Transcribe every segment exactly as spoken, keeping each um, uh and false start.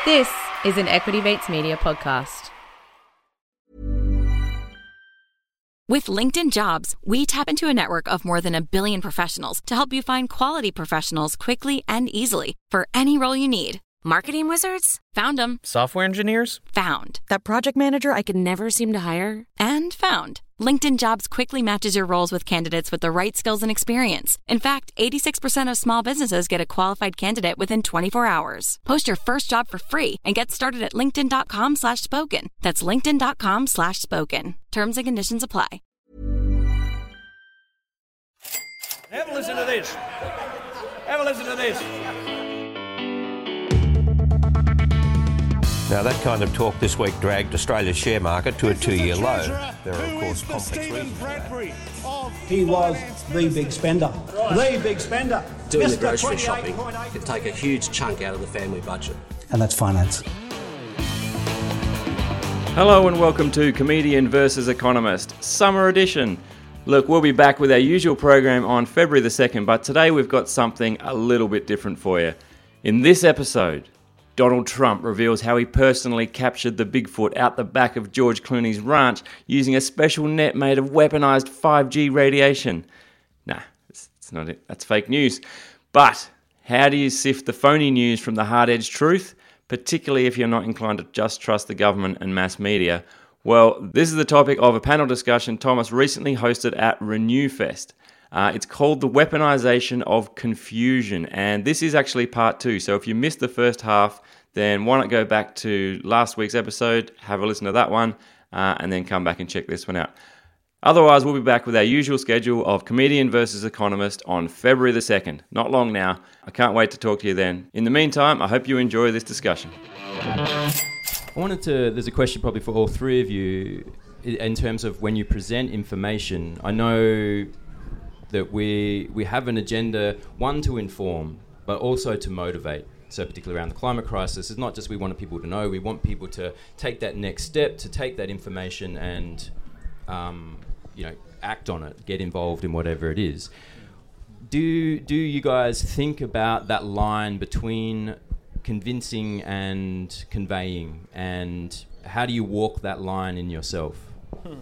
This is an Equity Mates Media podcast. With LinkedIn Jobs, we tap into a network of more than a billion professionals to help you find quality professionals quickly and easily for any role you need. Marketing wizards? Found them. Software engineers? Found. That project manager I could never seem to hire? And found. LinkedIn Jobs quickly matches your roles with candidates with the right skills and experience. In fact, eighty-six percent of small businesses get a qualified candidate within twenty-four hours. Post your first job for free and get started at linkedin.com slash spoken. That's linkedin.com slash spoken. Terms and conditions apply. Have a listen to this. Have a listen to this. Now, that kind of talk this week dragged Australia's share market to a two-year low. There are, of course, complex reasons for that. He was the big spender. The big spender. Doing the grocery shopping can take a huge chunk out of the family budget. And that's finance. Hello and welcome to Comedian versus Economist, Summer Edition. Look, we'll be back with our usual program on February the second, but today we've got something a little bit different for you. In this episode, Donald Trump reveals how he personally captured the Bigfoot out the back of George Clooney's ranch using a special net made of weaponized five G radiation. Nah, it's, it's not it. That's fake news. But how do you sift the phony news from the hard-edged truth, particularly if you're not inclined to just trust the government and mass media? Well, this is the topic of a panel discussion Thomas recently hosted at RenewFest. Uh, it's called The Weaponization of Confusion, and this is actually part two. So if you missed the first half, then why not go back to last week's episode, have a listen to that one, uh, and then come back and check this one out. Otherwise, we'll be back with our usual schedule of Comedian versus Economist on February the second. Not long now. I can't wait to talk to you then. In the meantime, I hope you enjoy this discussion. I wanted to, there's a question probably for all three of you in terms of when you present information. I know that we we have an agenda, one, to inform, but also to motivate. So particularly around the climate crisis, it's not just we want people to know, we want people to take that next step, to take that information and um, you know, act on it, get involved in whatever it is. Do, do you guys think about that line between convincing and conveying, and how do you walk that line in yourself? Hmm.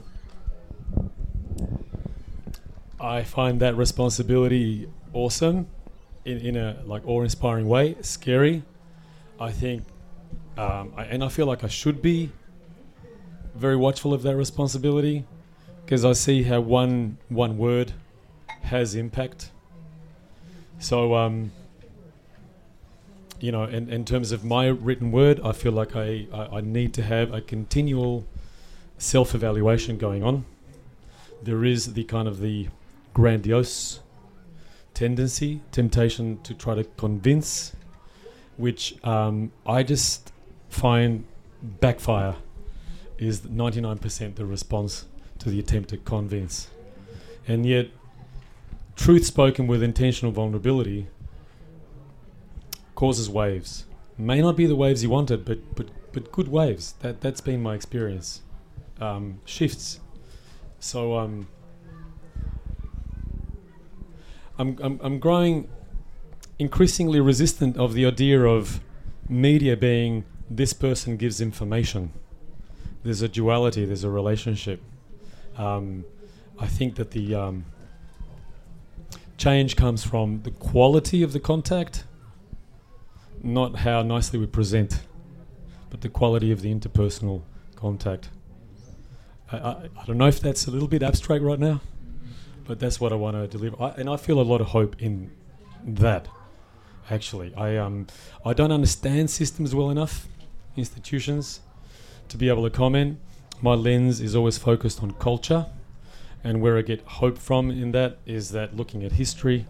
I find that responsibility awesome in, in a like awe-inspiring way, scary. I think, um, I, and I feel like I should be very watchful of that responsibility because I see how one one word has impact. So, um, you know, in, in terms of my written word, I feel like I, I, I need to have a continual self-evaluation going on. There is the kind of the grandiose tendency, temptation to try to convince, which um, I just find backfire is ninety-nine percent the response to the attempt to convince. And yet, truth spoken with intentional vulnerability causes waves. May not be the waves you wanted, but but but good waves. That, that's been my experience. Um, shifts. So, um, I'm, I'm I'm growing increasingly resistant of the idea of media being this person gives information. There's a duality, there's a relationship. Um, I think that the um, change comes from the quality of the contact, not how nicely we present, but the quality of the interpersonal contact. I, I, I don't know if that's a little bit abstract right now, but that's what I want to deliver. I, and I feel a lot of hope in that, actually. I um I don't understand systems well enough, institutions, to be able to comment. My lens is always focused on culture, and where I get hope from in that is that looking at history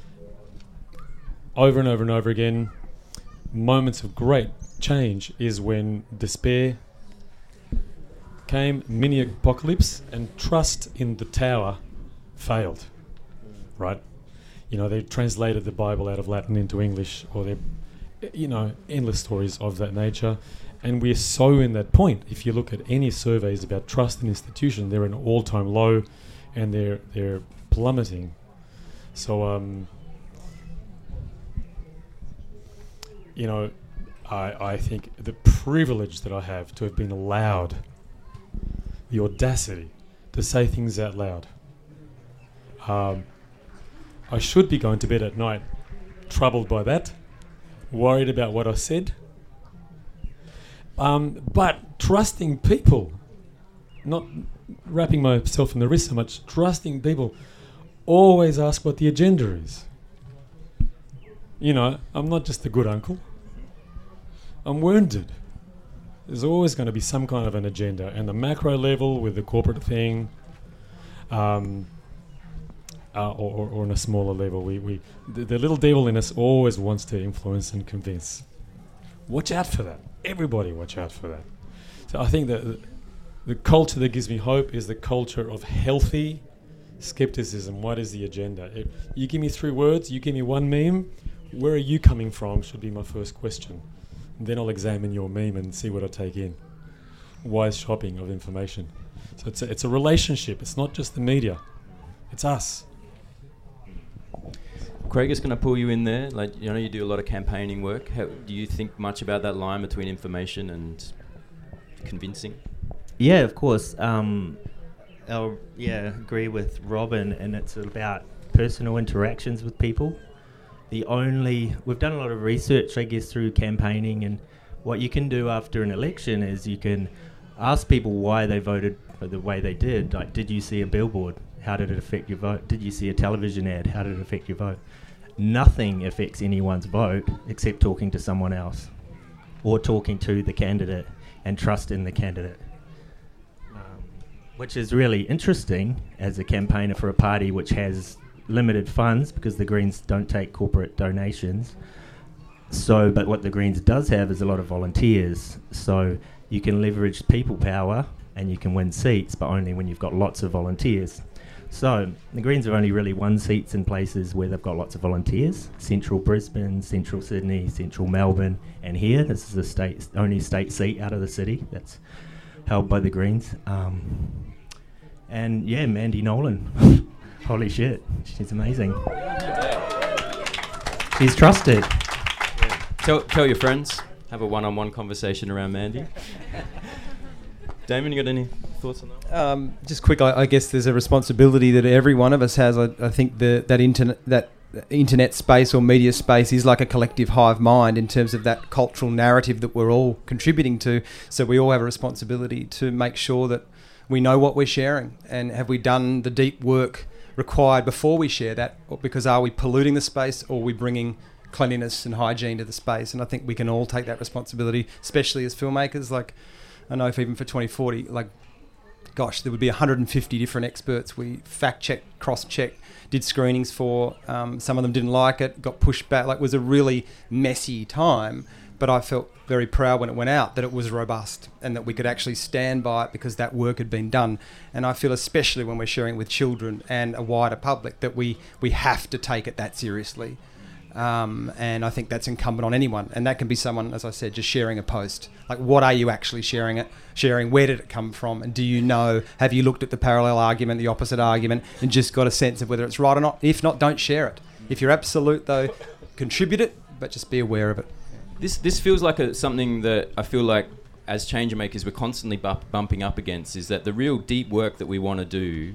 over and over and over again, moments of great change is when despair came, mini apocalypse, and trust in the tower failed, right? You know, they translated the Bible out of Latin into English, or they, you know, endless stories of that nature. And we're so in that point. If you look at any surveys about trust in institutions, they're at an all-time low, and they're they're plummeting. So, um, you know, I, I think the privilege that I have to have been allowed, the audacity to say things out loud. Um, I should be going to bed at night troubled by that, worried about what I said. Um, but trusting people, not wrapping myself in the wrist so much, trusting people, always ask what the agenda is. You know, I'm not just a good uncle. I'm wounded. There's always going to be some kind of an agenda, and the macro level with the corporate thing, um, uh, or, or, or on a smaller level, we, we the, the little devil in us always wants to influence and convince. Watch out for that. Everybody watch out for that. So I think that the, the culture that gives me hope is the culture of healthy skepticism. What is the agenda? If you give me three words, you give me one meme, where are you coming from should be my first question. And then I'll examine your meme and see what I take in. Wise shopping of information. So it's a, it's a relationship. It's not just the media. It's us. Craig is going to pull you in there. Like, you know, you do a lot of campaigning work. How, do you think much about that line between information and convincing? Yeah, of course. Um, I'll yeah agree with Robin, and it's about personal interactions with people. The only we've done a lot of research, I guess, through campaigning, and what you can do after an election is you can ask people why they voted for the way they did. Like, did you see a billboard? How did it affect your vote? Did you see a television ad? How did it affect your vote? Nothing affects anyone's vote except talking to someone else or talking to the candidate and trust in the candidate, um, which is really interesting as a campaigner for a party which has limited funds because the Greens don't take corporate donations. So, but what the Greens does have is a lot of volunteers. So you can leverage people power and you can win seats, but only when you've got lots of volunteers. So the Greens have only really won seats in places where they've got lots of volunteers. Central Brisbane, Central Sydney, Central Melbourne, and here. This is the state, only state seat out of the city that's held by the Greens. Um, and yeah, Mandy Nolan. Holy shit, she's amazing. She's trusted. Yeah. Tell, tell your friends. Have a one-on-one conversation around Mandy. Damon, you got any thoughts on that? Um, just quick, I, I guess there's a responsibility that every one of us has. I, I think the, that internet that internet space or media space is like a collective hive mind in terms of that cultural narrative that we're all contributing to. So we all have a responsibility to make sure that we know what we're sharing, and have we done the deep work required before we share that, or because are we polluting the space, or are we bringing cleanliness and hygiene to the space? And I think we can all take that responsibility, especially as filmmakers. Like, I know if even for twenty forty, like, gosh, there would be one hundred fifty different experts we fact-checked, cross-checked, did screenings for. Um, some of them didn't like it, got pushed back. Like, it was a really messy time, but I felt very proud when it went out that it was robust and that we could actually stand by it because that work had been done. And I feel, especially when we're sharing it with children and a wider public, that we, we have to take it that seriously. Um, and I think that's incumbent on anyone. And that can be someone, as I said, just sharing a post. Like, what are you actually sharing it? Sharing, where did it come from? And do you know, have you looked at the parallel argument, the opposite argument, and just got a sense of whether it's right or not? If not, don't share it. If you're absolute, though, contribute it, but just be aware of it. This this feels like a, something that I feel like as change makers we're constantly bu- bumping up against, is that the real deep work that we want to do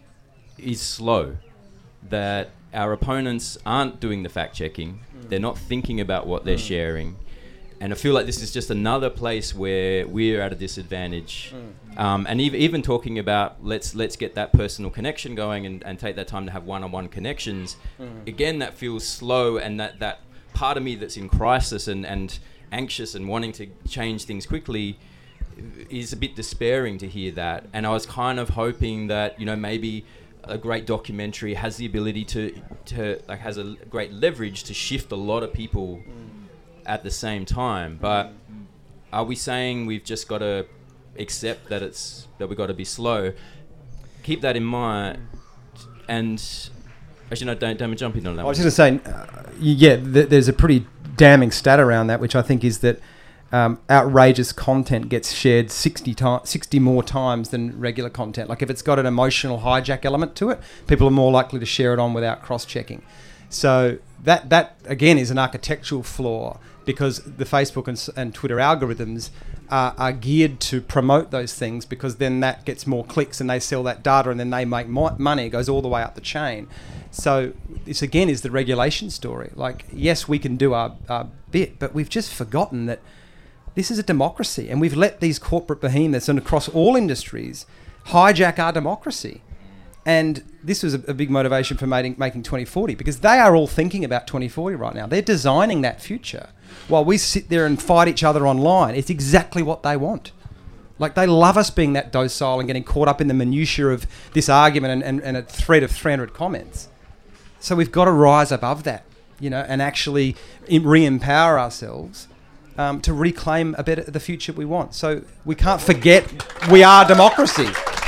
is slow. That our opponents aren't doing the fact-checking. Mm. They're not thinking about what they're mm. sharing. And I feel like this is just another place where we're at a disadvantage. Mm. Um, and ev- even talking about let's let's get that personal connection going and, and take that time to have one-on-one connections. Mm. Again, that feels slow, and that, that part of me that's in crisis and, and anxious and wanting to change things quickly is a bit despairing to hear that. And I was kind of hoping that, you know, maybe a great documentary has the ability to, to like, has a great leverage to shift a lot of people mm. at the same time. But are we saying we've just got to accept that it's that we've got to be slow? Keep that in mind. And actually, no, don't, don't jump in on that. I was just going to say, uh, yeah, th- there's a pretty damning stat around that, which I think is that um, outrageous content gets shared sixty, ti- sixty more times than regular content. Like, if it's got an emotional hijack element to it, people are more likely to share it on without cross-checking. So that, that again, is an architectural flaw. because the Facebook and, s- and Twitter algorithms are, are geared to promote those things, because then that gets more clicks and they sell that data and then they make mo- money. It goes all the way up the chain. So this again is the regulation story. Like, yes, we can do our, our bit, but we've just forgotten that this is a democracy, and we've let these corporate behemoths and across all industries hijack our democracy. And this was a, a big motivation for making, making twenty forty, because they are all thinking about twenty forty right now. They're designing that future. While we sit there and fight each other online, it's exactly what they want. Like, they love us being that docile and getting caught up in the minutiae of this argument and, and, and a thread of three hundred comments. So we've got to rise above that, you know, and actually em- re-empower ourselves um, to reclaim a bit of the future we want. So we can't forget we are democracy.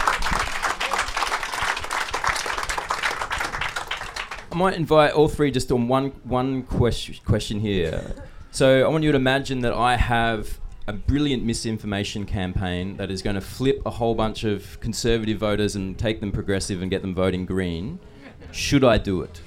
I might invite all three just on one one question question here. So I want you to imagine that I have a brilliant misinformation campaign that is going to flip a whole bunch of Conservative voters and take them progressive and get them voting Green. Should I do it?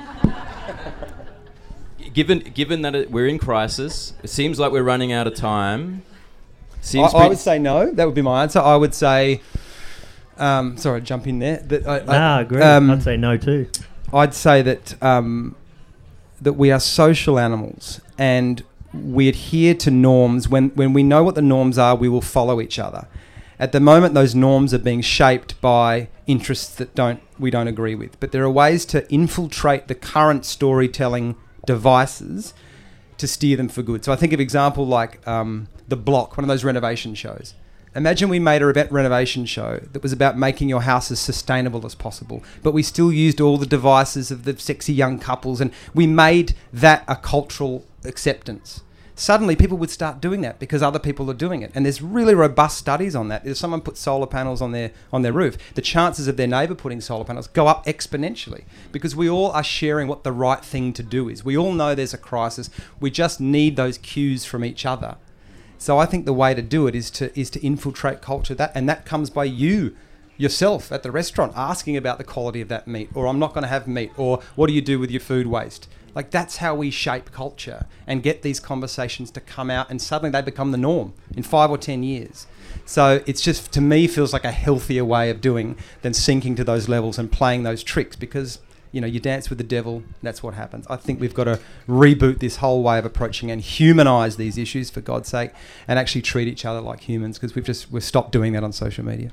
Given given that it, we're in crisis, it seems like we're running out of time. Seems I, I would say no. That would be my answer. I would say, um, sorry, jump in there. That I, Nah, I agree. um, I'd say no too. I'd say that um, that we are social animals, and we adhere to norms. When when we know what the norms are, we will follow each other. At the moment, those norms are being shaped by interests that don't we don't agree with. But there are ways to infiltrate the current storytelling devices to steer them for good. So I think of example like um, The Block, one of those renovation shows. Imagine we made a re- renovation show that was about making your house as sustainable as possible, but we still used all the devices of the sexy young couples, and we made that a cultural acceptance. Suddenly people would start doing that because other people are doing it. And there's really robust studies on that. If someone puts solar panels on their on their roof, the chances of their neighbour putting solar panels go up exponentially, because we all are sharing what the right thing to do is. We all know there's a crisis. We just need those cues from each other. So I think the way to do it is to is to infiltrate culture, that and that comes by you yourself at the restaurant asking about the quality of that meat, or I'm not going to have meat, or what do you do with your food waste? Like, that's how we shape culture and get these conversations to come out, and suddenly they become the norm in five or ten years. So it's just, to me, feels like a healthier way of doing than sinking to those levels and playing those tricks, because, you know, you dance with the devil, that's what happens. I think we've got to reboot this whole way of approaching and humanise these issues, for God's sake, and actually treat each other like humans, because we've just we've stopped doing that on social media.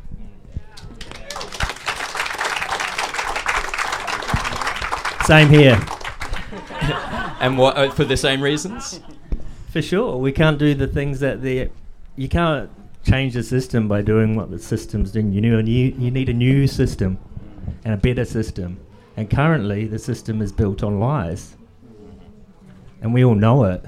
Same here. And what, uh, for the same reasons? For sure. We can't do the things that the... You can't change the system by doing what the system's doing. You, know, you, you need a new system and a better system. And currently, the system is built on lies. And we all know it.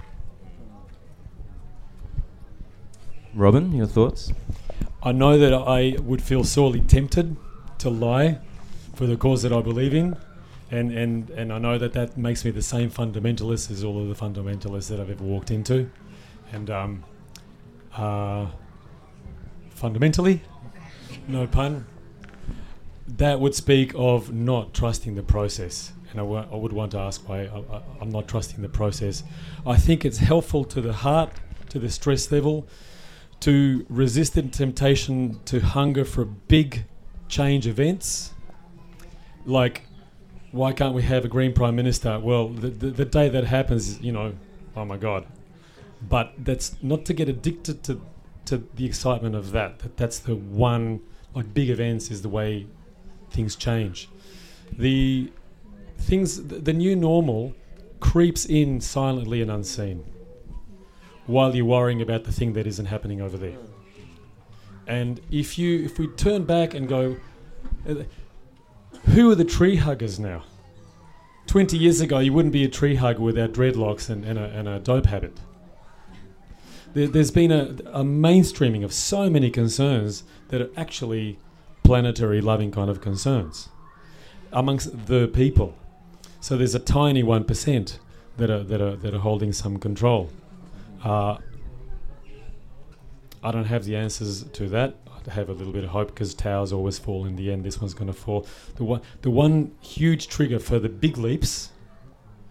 Robin, your thoughts? I know that I would feel sorely tempted to lie for the cause that I believe in. And, and, and I know that that makes me the same fundamentalist as all of the fundamentalists that I've ever walked into. And um, uh, fundamentally, no pun, that would speak of not trusting the process. And I, w- I would want to ask why I, I, I'm not trusting the process. I think it's helpful to the heart, to the stress level, to resist the temptation to hunger for big change events. Like, why can't we have a Green Prime Minister? Well, the, the, the day that happens, you know, oh my God. But that's not to get addicted to to the excitement of that. that. That's the one, like, big events is the way things change. The things, the, the new normal creeps in silently and unseen while you're worrying about the thing that isn't happening over there. And if you, if we turn back and go, uh, who are the tree huggers now? Twenty years ago, you wouldn't be a tree hugger without dreadlocks and, and, a, and a dope habit. There, there's been a, a mainstreaming of so many concerns that are actually planetary loving kind of concerns amongst the people. So there's a tiny one percent that are that are that are holding some control. Uh, I don't have the answers to that. I have a little bit of hope because towers always fall in the end. This one's going to fall. The one, the one huge trigger for the big leaps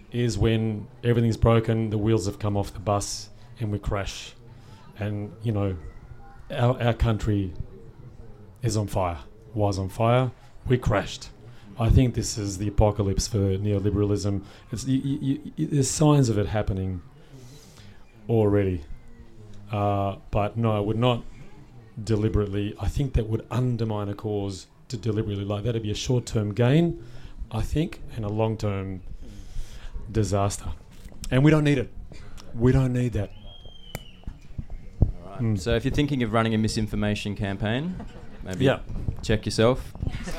is when everything's broken, the wheels have come off the bus, and we crash. And, you know, our, our country is on fire, was on fire, we crashed. I think this is the apocalypse for neoliberalism. It's, you, you, you, there's signs of it happening already. Uh, but no, I would not deliberately, I think that would undermine a cause to deliberately, like that'd be a short-term gain, I think, and a long-term disaster. And we don't need it. We don't need that. All right. Mm. So if you're thinking of running a misinformation campaign, maybe yeah. check yourself.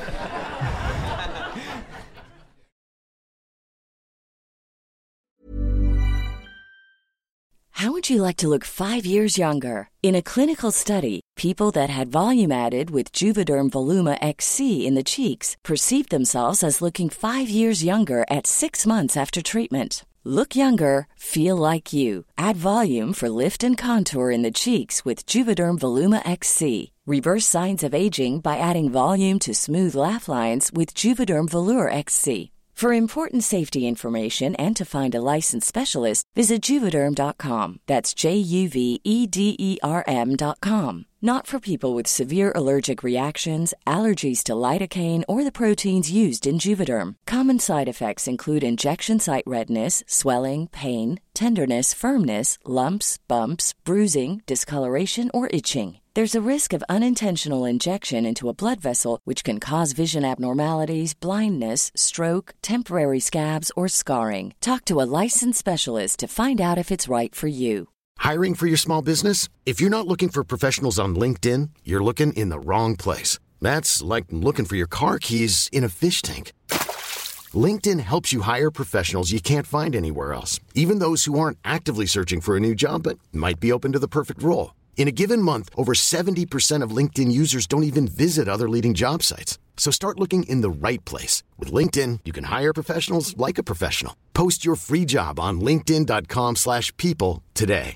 How would you like to look five years younger? In a clinical study, people that had volume added with Juvederm Voluma X C in the cheeks perceived themselves as looking five years younger at six months after treatment. Look younger, feel like you. Add volume for lift and contour in the cheeks with Juvederm Voluma X C. Reverse signs of aging by adding volume to smooth laugh lines with Juvederm Volure X C. For important safety information and to find a licensed specialist, visit Juvederm dot com. That's J U V E D E R M dot com. Not for people with severe allergic reactions, allergies to lidocaine, or the proteins used in Juvederm. Common side effects include injection site redness, swelling, pain, tenderness, firmness, lumps, bumps, bruising, discoloration, or itching. There's a risk of unintentional injection into a blood vessel, which can cause vision abnormalities, blindness, stroke, temporary scabs, or scarring. Talk to a licensed specialist to find out if it's right for you. Hiring for your small business? If you're not looking for professionals on LinkedIn, you're looking in the wrong place. That's like looking for your car keys in a fish tank. LinkedIn helps you hire professionals you can't find anywhere else, even those who aren't actively searching for a new job but might be open to the perfect role. In a given month, over seventy percent of LinkedIn users don't even visit other leading job sites. So start looking in the right place. With LinkedIn, you can hire professionals like a professional. Post your free job on linkedin dot com slash people today.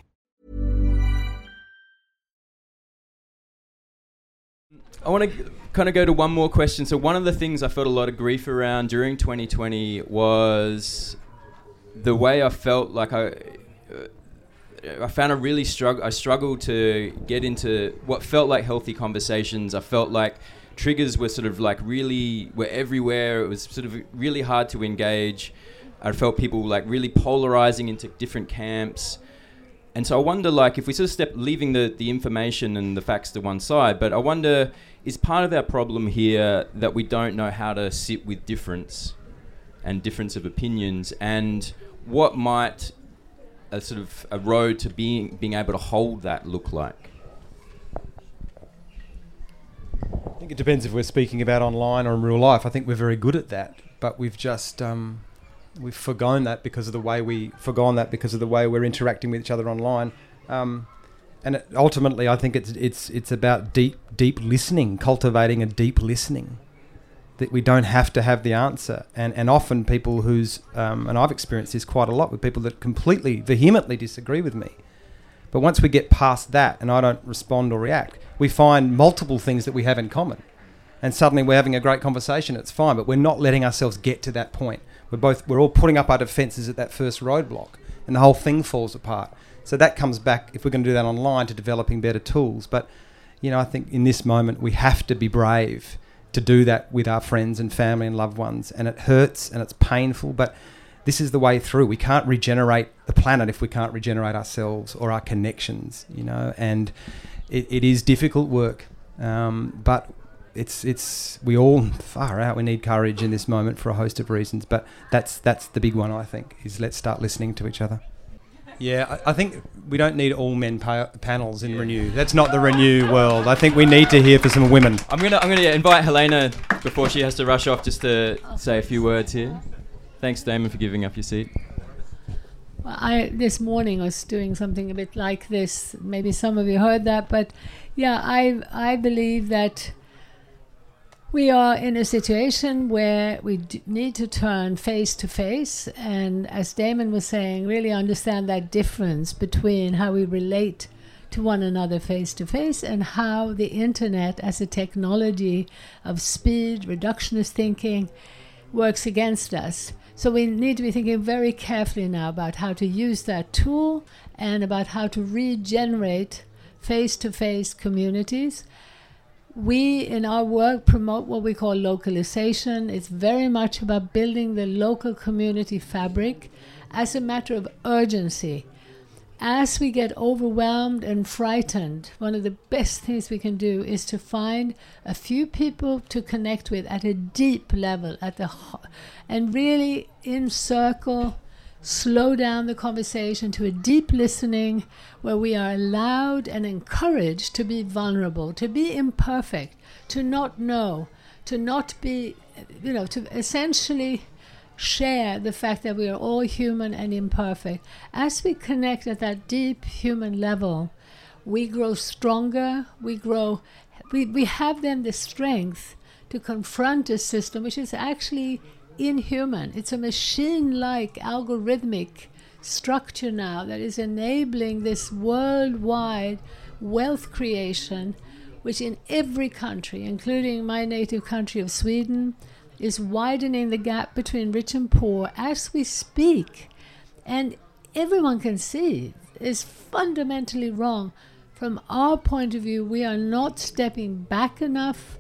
I want to kind of go to one more question. So one of the things I felt a lot of grief around during twenty twenty was the way I felt like I... Uh, I found a really struggle. I struggled to get into what felt like healthy conversations. I felt like triggers were sort of like really were everywhere. It was sort of really hard to engage. I felt people like really polarizing into different camps. And so I wonder, like, if we sort of step, leaving the, the information and the facts to one side, but I wonder, is part of our problem here that we don't know how to sit with difference and difference of opinions, and what might a sort of a road to being being able to hold that look like? I think it depends if we're speaking about online or in real life. I think we're very good at that, but we've just um, we've forgone that because of the way we forgone that because of the way we're interacting with each other online. Um, and it, ultimately, I think it's it's it's about deep deep listening, cultivating a deep listening. That we don't have to have the answer, and and often people who's um, and I've experienced this quite a lot with people that completely vehemently disagree with me, but once we get past that and I don't respond or react, we find multiple things that we have in common, and suddenly we're having a great conversation. It's fine, but we're not letting ourselves get to that point. We're both we're all putting up our defences at that first roadblock, and the whole thing falls apart. So that comes back, if we're going to do that online, to developing better tools. But you know, I think in this moment we have to be brave to do that with our friends and family and loved ones, and it hurts and it's painful, but this is the way through. We can't regenerate the planet if we can't regenerate ourselves or our connections, you know, and it, it is difficult work, um, but it's it's we all far out. We need courage in this moment for a host of reasons, but that's that's the big one, I think, is let's start listening to each other. Yeah, I, I think we don't need all men pa- panels in yeah. Renew. That's not the Renew world. I think we need to hear for some women. I'm gonna I'm gonna invite Helena before she has to rush off, just to say a few words here. Thanks, Damon, for giving up your seat. Well, I this morning I was doing something a bit like this. Maybe some of you heard that, but yeah, I I believe that we are in a situation where we d- need to turn face to face, and as Damon was saying, really understand that difference between how we relate to one another face to face and how the internet as a technology of speed, reductionist thinking, works against us. So we need to be thinking very carefully now about how to use that tool and about how to regenerate face-to-face communities. We, in our work, promote what we call localization. It's very much about building the local community fabric as a matter of urgency. As we get overwhelmed and frightened, one of the best things we can do is to find a few people to connect with at a deep level, at the ho- and really encircle, slow down the conversation to a deep listening where we are allowed and encouraged to be vulnerable, to be imperfect, to not know, to not be, you know, to essentially share the fact that we are all human and imperfect. As we connect at that deep human level, we grow stronger, we grow, we, we have then the strength to confront a system which is actually inhuman. It's a machine-like algorithmic structure now that is enabling this worldwide wealth creation, which in every country, including my native country of Sweden, is widening the gap between rich and poor as we speak. And everyone can see is fundamentally wrong. From our point of view, we are not stepping back enough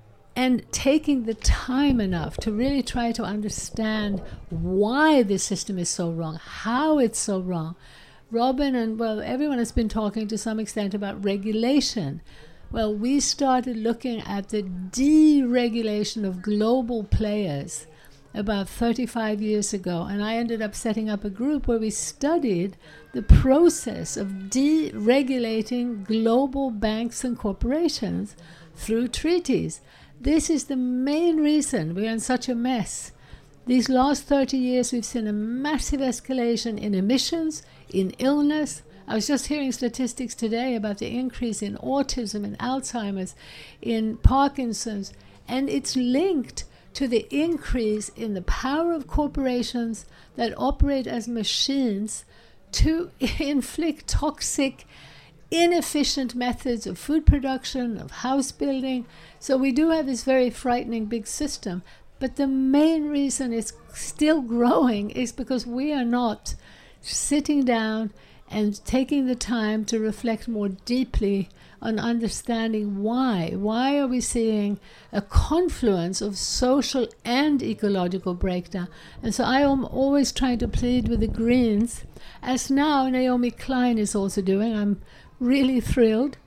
and taking the time enough to really try to understand why the system is so wrong, how it's so wrong. Robin and, well, everyone has been talking to some extent about regulation. Well, we started looking at the deregulation of global players about thirty-five years ago, and I ended up setting up a group where we studied the process of deregulating global banks and corporations through treaties. This is the main reason we're in such a mess. These last thirty years, we've seen a massive escalation in emissions, in illness. I was just hearing statistics today about the increase in autism and Alzheimer's, in Parkinson's, and it's linked to the increase in the power of corporations that operate as machines to inflict toxic, inefficient methods of food production, of house building. So we do have this very frightening big system, but the main reason it's still growing is because we are not sitting down and taking the time to reflect more deeply on understanding why. Why are we seeing a confluence of social and ecological breakdown? And so I am always trying to plead with the Greens, as now Naomi Klein is also doing. I'm really thrilled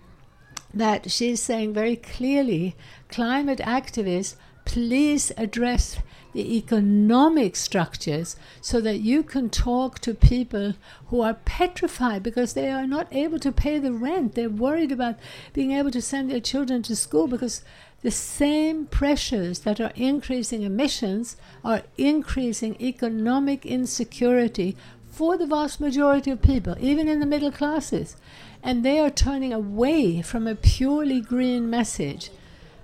that she's saying very clearly, climate activists, please address the economic structures so that you can talk to people who are petrified because they are not able to pay the rent. They're worried about being able to send their children to school because the same pressures that are increasing emissions are increasing economic insecurity for the vast majority of people, even in the middle classes. And they are turning away from a purely green message.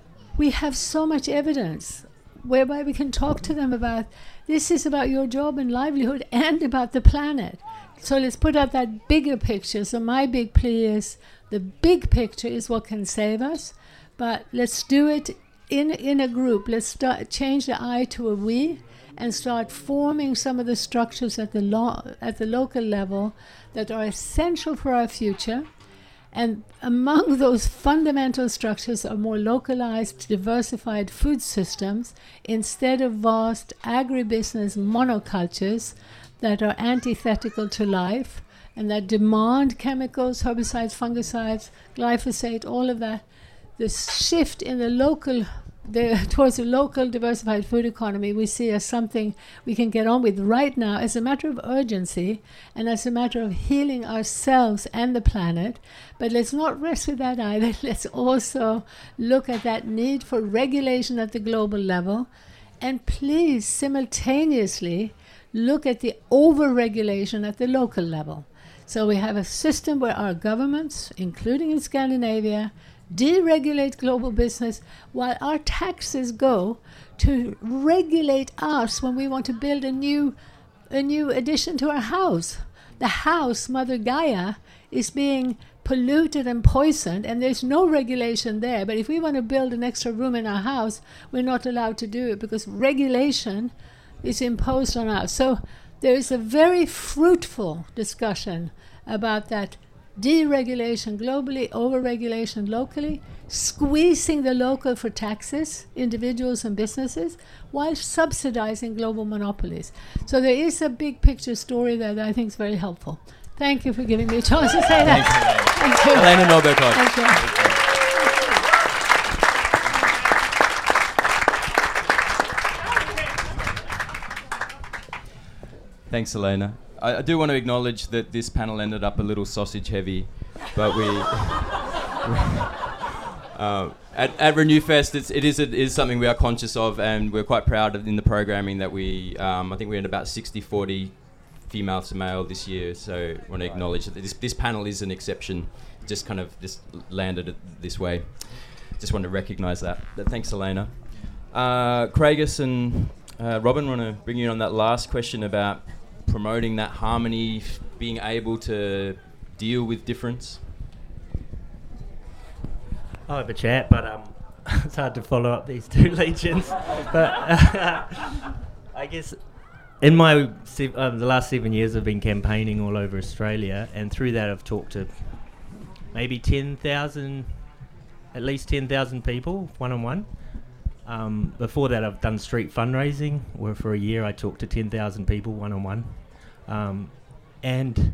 We have so much evidence whereby we can talk to them about this is about your job and livelihood and about the planet. So let's put out that bigger picture. So my big plea is the big picture is what can save us, but let's do it in in a group. Let's start change the I to a we and start forming some of the structures at the lo- at the local level that are essential for our future. And among those fundamental structures are more localized, diversified food systems instead of vast agribusiness monocultures that are antithetical to life and that demand chemicals, herbicides, fungicides, glyphosate, all of that. The shift in the local, the, towards a local diversified food economy we see as something we can get on with right now as a matter of urgency and as a matter of healing ourselves and the planet. But let's not rest with that either. Let's also look at that need for regulation at the global level, and please simultaneously look at the over-regulation at the local level. So we have a system where our governments, including in Scandinavia, deregulate global business while our taxes go to regulate us when we want to build a new a new addition to our house. The house, Mother Gaia, is being polluted and poisoned, and there's no regulation there. But if we want to build an extra room in our house, we're not allowed to do it because regulation is imposed on us. So there is a very fruitful discussion about that deregulation globally, over-regulation locally, squeezing the local for taxes, individuals and businesses, while subsidizing global monopolies. So there is a big picture story there that I think is very helpful. Thank you for giving me a chance to say that. Thank you. Elena Norberg. Thank you. Thanks, Elena. I, I do want to acknowledge that this panel ended up a little sausage heavy, but we... uh, at, at Renewfest, it's, it, is, it is something we are conscious of, and we're quite proud of in the programming that we... Um, I think we're at about sixty forty female to male this year, so I want to acknowledge that this, this panel is an exception. Just kind of just landed it this way. Just want to recognise that. But thanks, Elena. Uh, Craigus and uh, Robin, want to bring you on that last question about promoting that harmony, being able to deal with difference? I'll have a chat, but um, it's hard to follow up these two legends. But uh, I guess in my se- uh, the last seven years I've been campaigning all over Australia, and through that I've talked to maybe ten thousand, at least ten thousand people, one-on-one. Um, before that, I've done street fundraising, where for a year I talked to ten thousand people one-on-one. Um, and,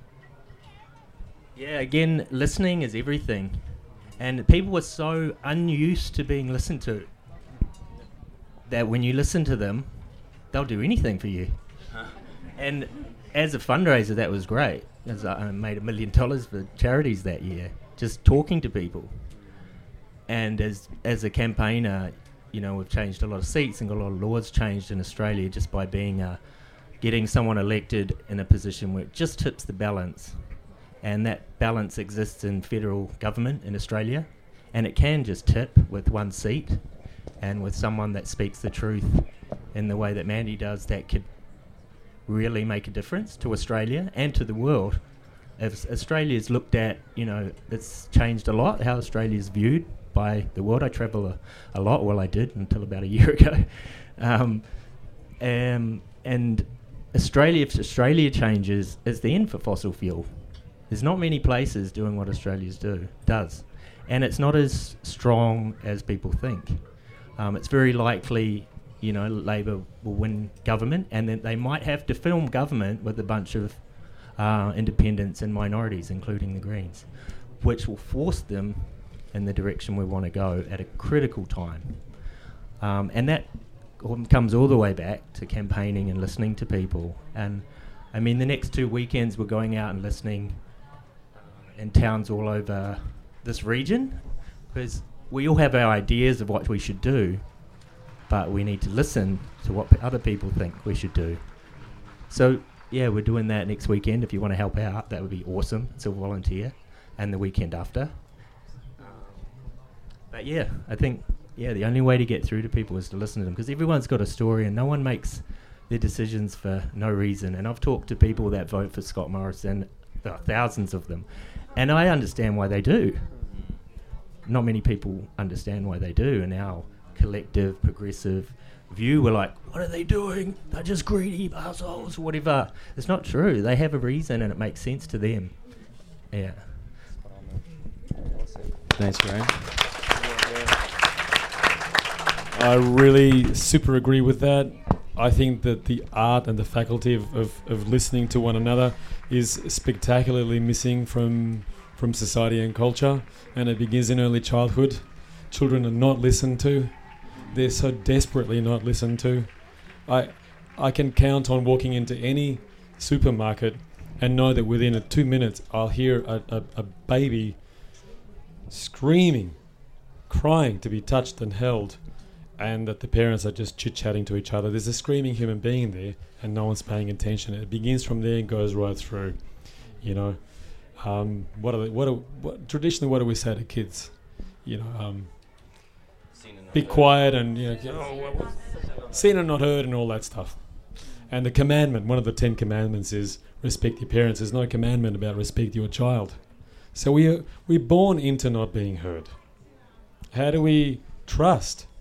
yeah, again, listening is everything. And people were so unused to being listened to that when you listen to them, they'll do anything for you. Huh. And as a fundraiser, that was great. As I made a million dollars for charities that year, just talking to people. And as as a campaigner, you know, we've changed a lot of seats and got a lot of laws changed in Australia just by being uh, getting someone elected in a position where it just tips the balance. And that balance exists in federal government in Australia, and it can just tip with one seat, and with someone that speaks the truth in the way that Mandy does, that could really make a difference to Australia and to the world. If Australia's looked at, you know, it's changed a lot how Australia's viewed by the world. I travel a, a lot, well I did until about a year ago. Um, um, and Australia, if Australia changes, is the end for fossil fuel. There's not many places doing what Australia's do does, and it's not as strong as people think. Um, it's very likely, you know, Labor will win government, and then they might have to film government with a bunch of uh, independents and minorities, including the Greens, which will force them in the direction we want to go at a critical time. Um, and that comes all the way back to campaigning and listening to people. And I mean, the next two weekends we're going out and listening in towns all over this region, because we all have our ideas of what we should do, but we need to listen to what p- other people think we should do. So yeah, we're doing that next weekend. If you want to help out, that would be awesome. It's a volunteer. And the weekend after. But yeah, I think yeah the only way to get through to people is to listen to them, because everyone's got a story and no one makes their decisions for no reason. And I've talked to people that vote for Scott Morrison, there are thousands of them, and I understand why they do. Not many people understand why they do, and our collective progressive view, we're like, what are they doing? They're just greedy assholes, whatever. It's not true. They have a reason and it makes sense to them. Yeah. Thanks, Graham. I really super agree with that. I think that the art and the faculty of, of, of listening to one another is spectacularly missing from from society and culture, and it begins in early childhood. Children are not listened to. They're so desperately not listened to. I I can count on walking into any supermarket and know that within a two minutes I'll hear a, a, a baby screaming, crying to be touched and held, and that the parents are just chit-chatting to each other. There's a screaming human being there and no one's paying attention. It begins from there and goes right through, you know. Um, what are they, what, are, what traditionally what do we say to kids? You know, um, be quiet and, you know, oh, seen and not heard and all that stuff. And the commandment, one of the Ten Commandments is respect your parents. There's no commandment about respect your child. So we are, we're born into not being heard. How do we trust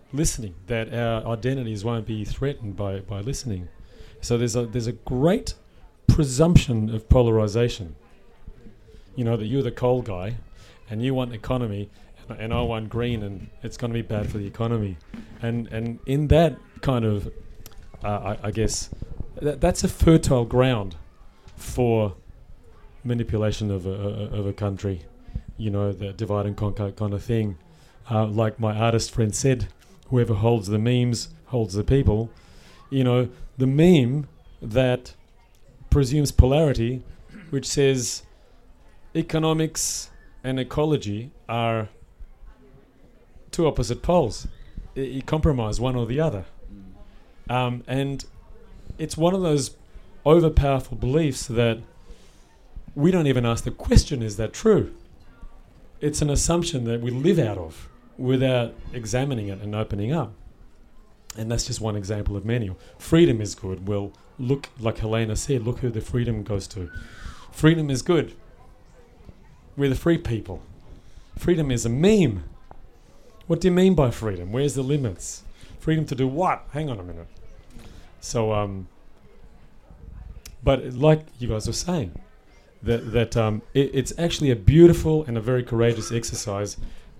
listening, that our identities won't be threatened by, by listening. So there's a there's a great presumption of polarization. You know, that you're the coal guy and you want economy and, and I want green, and it's going to be bad for the economy. And and in that kind of, uh, I, I guess, that, that's a fertile ground for manipulation of a, a, of a country. You know, the divide and conquer kind of thing. Uh, like my artist friend said, whoever holds the memes holds the people. You know, the meme that presumes polarity, which says economics and ecology are two opposite poles. I, you compromise one or the other. Um, and it's one of those overpowerful beliefs that we don't even ask the question, is that true? It's an assumption that we live out of without examining it and opening up. And that's just one example of many. Freedom is good. Well, look, like Helena said, look who the freedom goes to. Freedom is good. We're the free people. Freedom is a meme. What do you mean by freedom? Where's the limits? Freedom to do what? Hang on a minute. So, um, but like you guys were saying, that that um, it, it's actually a beautiful and a very courageous exercise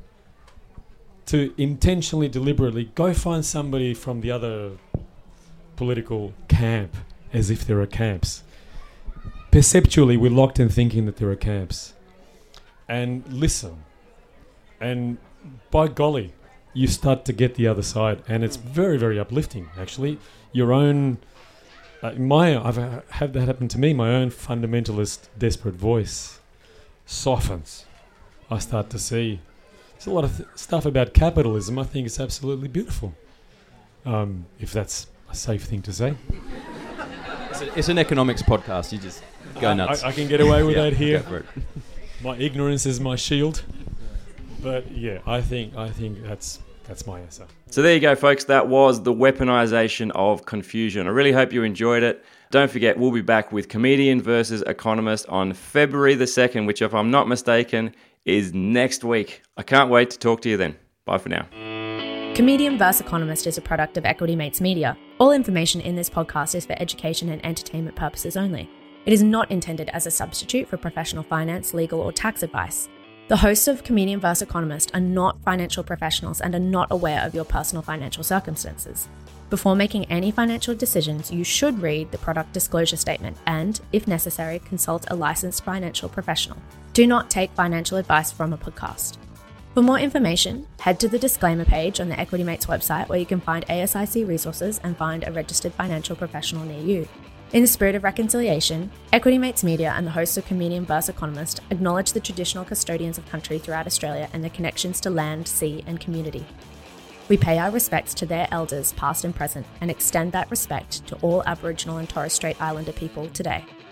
to intentionally, deliberately go find somebody from the other political camp, as if there are camps. Perceptually, we're locked in thinking that there are camps. And listen. And by golly, you start to get the other side. And it's very, very uplifting, actually. Your own... Uh, my, I've uh, had that happen to me. My own fundamentalist, desperate voice softens. I start to see there's a lot of th- stuff about capitalism. I think it's absolutely beautiful. Um, if that's a safe thing to say. It's, a, it's an economics podcast. You just go nuts. I, I can get away with yeah, that here. Go for it. My ignorance is my shield. But yeah, I think I think that's that's my answer. So there you go, folks. That was the weaponization of confusion. I really hope you enjoyed it. Don't forget, we'll be back with Comedian versus Economist on February the second, which, if I'm not mistaken, is next week. I can't wait to talk to you then. Bye for now. Comedian versus Economist is a product of Equity Mates Media. All information in this podcast is for education and entertainment purposes only. It is not intended as a substitute for professional finance, legal, or tax advice. The hosts of Comedian versus Economist are not financial professionals and are not aware of your personal financial circumstances. Before making any financial decisions, you should read the product disclosure statement and, if necessary, consult a licensed financial professional. Do not take financial advice from a podcast. For more information, head to the disclaimer page on the Equity Mates website, where you can find A S I C resources and find a registered financial professional near you. In the spirit of reconciliation, Equity Mates Media and the hosts of Comedian versus Economist acknowledge the traditional custodians of country throughout Australia and their connections to land, sea, and community. We pay our respects to their elders, past and present, and extend that respect to all Aboriginal and Torres Strait Islander people today.